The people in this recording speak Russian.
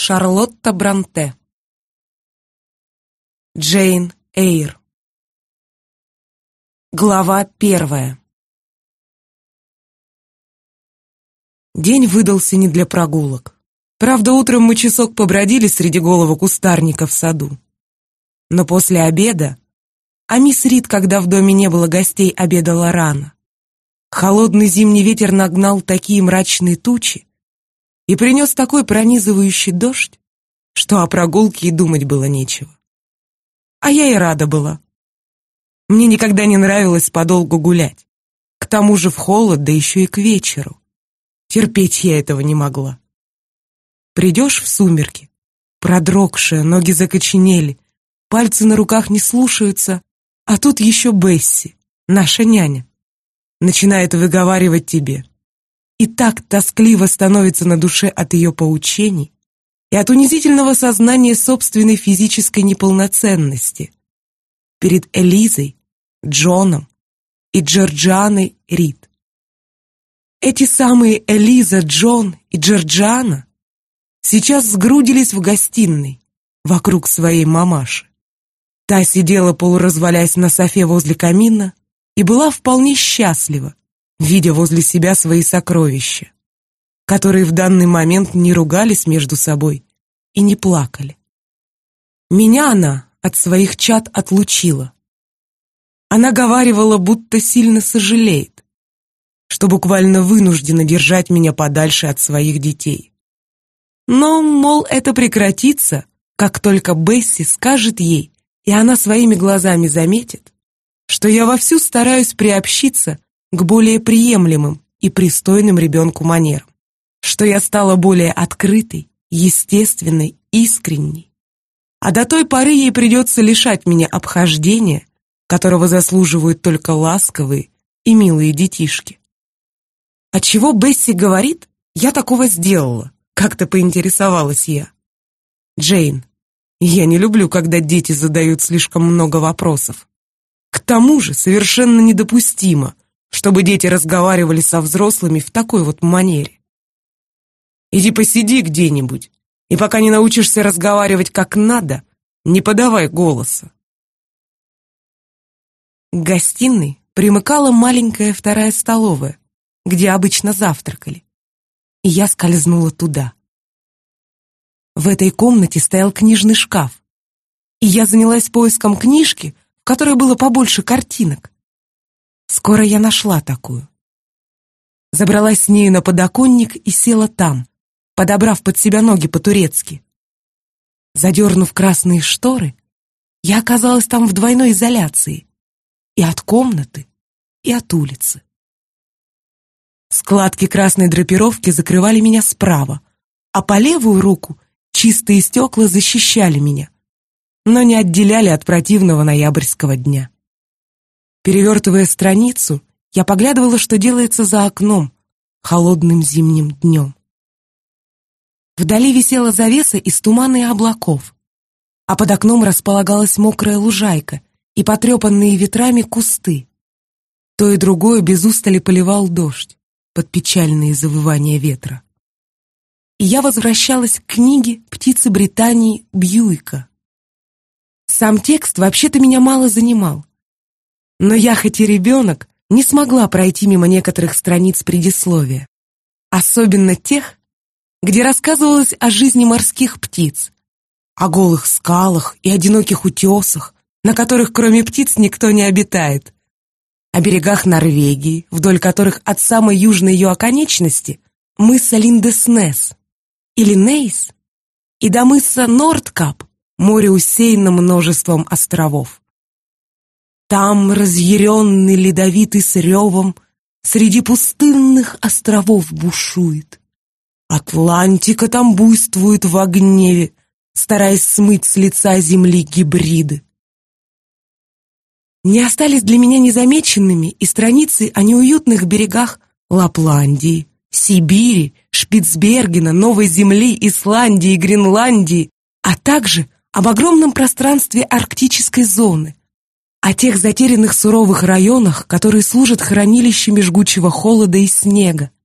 Шарлотта Бронте. Джейн Эйр. Глава 1. День выдался не для прогулок. Правда, утром мы часок побродили среди голого кустарника в саду. Но после обеда, а мисс Рид, когда в доме не было гостей, обедала рано, холодный зимний ветер нагнал такие мрачные тучи и принес такой пронизывающий дождь, что о прогулке и думать было нечего. А я и рада была. Мне никогда не нравилось подолгу гулять. К тому же в холод, да еще и к вечеру. Терпеть я этого не могла. Придешь в сумерки, продрогшая, ноги закоченели, пальцы на руках не слушаются, а тут еще Бесси, наша няня, начинает выговаривать тебе. И так тоскливо становится на душе от ее поучений и от унизительного сознания собственной физической неполноценности перед Элизой, Джоном и Джорджианой Рид. Эти самые Элиза, Джон и Джорджиана сейчас сгрудились в гостиной вокруг своей мамаши. Та сидела, полуразвалясь на софе возле камина, и была вполне счастлива, видя возле себя свои сокровища, которые в данный момент не ругались между собой и не плакали. Меня она от своих чад отлучила. Она говаривала, будто сильно сожалеет, что буквально вынуждена держать меня подальше от своих детей. Но, мол, это прекратится, как только Бесси скажет ей, и она своими глазами заметит, что я вовсю стараюсь приобщиться к более приемлемым и пристойным ребенку манерам, что я стала более открытой, естественной, искренней. А до той поры ей придется лишать меня обхождения, которого заслуживают только ласковые и милые детишки. А чего Бесси говорит, я такого сделала, как-то поинтересовалась я. Джейн, я не люблю, когда дети задают слишком много вопросов. К тому же совершенно недопустимо, чтобы дети разговаривали со взрослыми в такой вот манере. Иди посиди где-нибудь, и пока не научишься разговаривать как надо, не подавай голоса. К гостиной примыкала маленькая вторая столовая, где обычно завтракали, и я скользнула туда. В этой комнате стоял книжный шкаф, и я занялась поиском книжки, в которой было побольше картинок. Скоро я нашла такую. Забралась с нею на подоконник и села там, подобрав под себя ноги по-турецки. Задернув красные шторы, я оказалась там в двойной изоляции и от комнаты, и от улицы. Складки красной драпировки закрывали меня справа, а по левую руку чистые стекла защищали меня, но не отделяли от противного ноябрьского дня. Перевертывая страницу, я поглядывала, что делается за окном холодным зимним днем. Вдали висела завеса из тумана и облаков, а под окном располагалась мокрая лужайка и потрепанные ветрами кусты. То и другое без устали поливал дождь под печальные завывания ветра. И я возвращалась к книге «Птицы Британии» Бьюика. Сам текст вообще-то меня мало занимал, но я, хоть и ребенок, не смогла пройти мимо некоторых страниц предисловия, особенно тех, где рассказывалось о жизни морских птиц, о голых скалах и одиноких утесах, на которых кроме птиц никто не обитает, о берегах Норвегии, вдоль которых от самой южной ее оконечности мыса Линдеснес или Нейс, и до мыса Нордкап, море усеяно множеством островов. Там, разъяренный ледовитый с ревом, среди пустынных островов бушует. Атлантика там буйствует во гневе, стараясь смыть с лица земли гибриды. Не остались для меня незамеченными и страницы о неуютных берегах Лапландии, Сибири, Шпицбергена, Новой Земли, Исландии, Гренландии, а также об огромном пространстве арктической зоны, о тех затерянных суровых районах, которые служат хранилищами жгучего холода и снега,